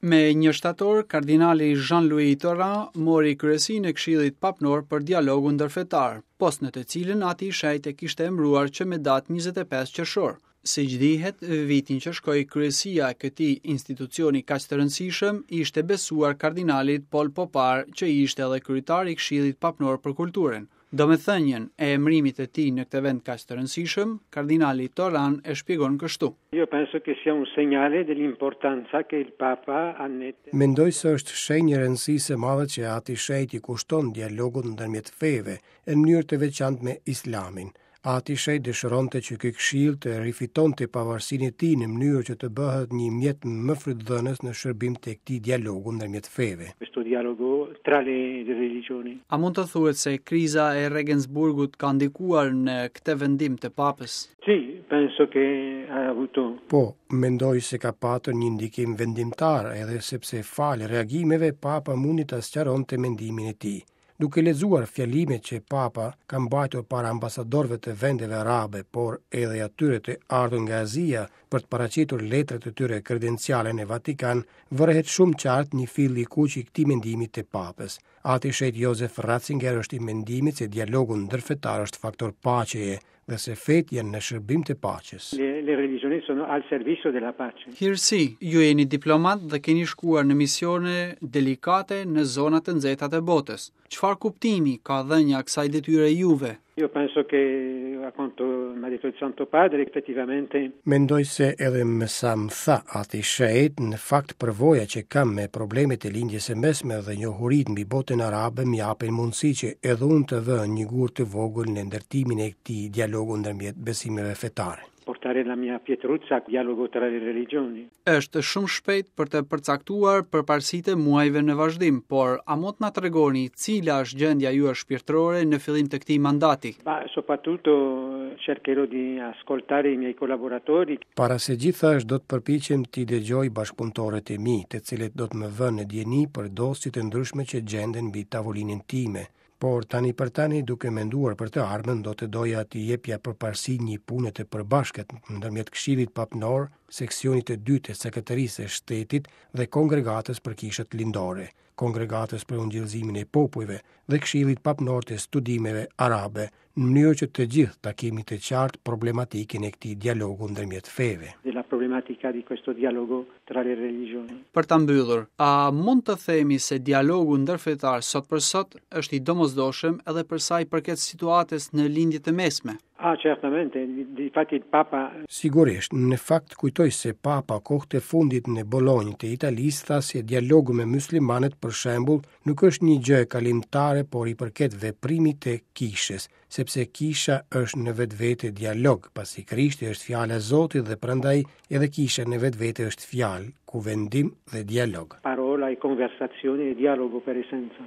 Me 1 shtator, kardinali Jean-Louis Tauran mori kryesinë e Këshillit Papnor për dialogun ndërfetar, post në të cilën ati i shejt e kishte emëruar që me datë 25 qershor. Siç dihet, vitin që shkoi kryesia e këtij institucioni kaq të rëndësishëm ishte besuar kardinalit Paul Popar, që ishte edhe kryetari i Këshillit Papnor për Kulturën. Domethënien e emërimit të tij në këtë vend kaq të rëndësishëm, kardinali Tauran e shpjegon kështu. Io penso che sia un segnale dell'importanza che il Papa annette. Mendoj se është shenjë rëndësisë e madhe që ati shejt i kushton dialogun ndërmjet feve në mënyrë të veçantë me Islamin. Ati shejt dëshironte që ky këshill të rifitonte pavarësinë e tij në mënyrë që të bëhet një mjet më frytdhënës në shërbim të këtij dialogu ndërmjet feve. Questo dialogo tra le religioni. A mund të thuhet se kriza e Regensburgut ka ndikuar në këtë vendim të Papës? Sì, penso che ha avuto. Po, mendoj se ka patur një ndikim vendimtar, edhe sepse falë reagimeve Papa mundi ta sqaronte mendimin e tij. Duke lexuar fjalimet që Papa ka mbajtur para ambasadorëve të vendeve arabe, por edhe atyre të ardhur nga Azia për të paraqitur letrat e tyre kredenciale në Vatikan, vërehet shumë qartë një fill i kuq i këtij mendimi të Papës. Ati shejt Josef Ratzinger është i mendimit se dialogu ndërfetar është faktor paqeje dhe se fetë janë në shërbim të paqes. Le religioni sono al servizio della pace. Hirsi, ju jeni diplomat dhe keni shkuar në misione delikate në zonat të nxehta të botës. Çfarë kuptimi ka dhënia kësaj detyre juve? Io penso che a quanto mi ha detto il Santo Padre effettivamente. Mendoj se edhe më sa më tha ati shejt, në fakt përvoja që kam me problemet e lindjes së mesme dhe njohurit mbi botën arabe më japin mundësi që edhe unë të vë një gur të vogël në ndërtimin e këtij dialogu ndërmjet besimeve fetare. Portare la mia pietruzza al dialogo tra le religioni. Është shumë shpejt për të përcaktuar përparësitë e muajve në vazhdim, por a mund na tregoni cila është gjendja juaj shpirtërore në fillim të këtij mandati? Ma soprattutto cercherò di ascoltare i miei collaboratori. Para se gjithashtu do të përpiqem t'i dëgjoj bashkëpunëtorët e mi, të cilët do të më vënë në dieni për dosjet e ndryshme që gjenden mbi tavolinën time. Por tani për tani, duke menduar për të ardhmen, do të doja t'i jepja përparësi një pune të përbashkët ndërmjet Këshillit Papnor, seksionit të dytë të Sekretarinë së Shtetit dhe kongregatës për kishët lindore, kongregatës për ungjillëzimin e popujve dhe Këshillit Papnor të Studimeve Arabe, në mënyrë që të gjithë ta kemi të qartë problematikën e këtij dialogu ndërmjet feve. Della problematica di questo dialogo tra le religioni. Për ta mbyllur, a mund të themi se dialogu ndërfetar sot për sot është i domosdoshëm edhe për sa i përket situatës në lindjet e mesme? Ah, certamente, difatti il Papa. Sigurisht, në fakt kujtoj se Papa kohët e fundit në Bolonjë të Italisë tha se dialogu me muslimanët për shembull nuk është një gjë kalimtare, por i përket veprimit të kishës, sepse kisha është në vetvete dialog, pasi Krishti është fjala e Zotit dhe prandaj edhe kisha në vetvete është fjalë, ku vendim dhe dialog. Parola e conversazione e dialogo per essenza.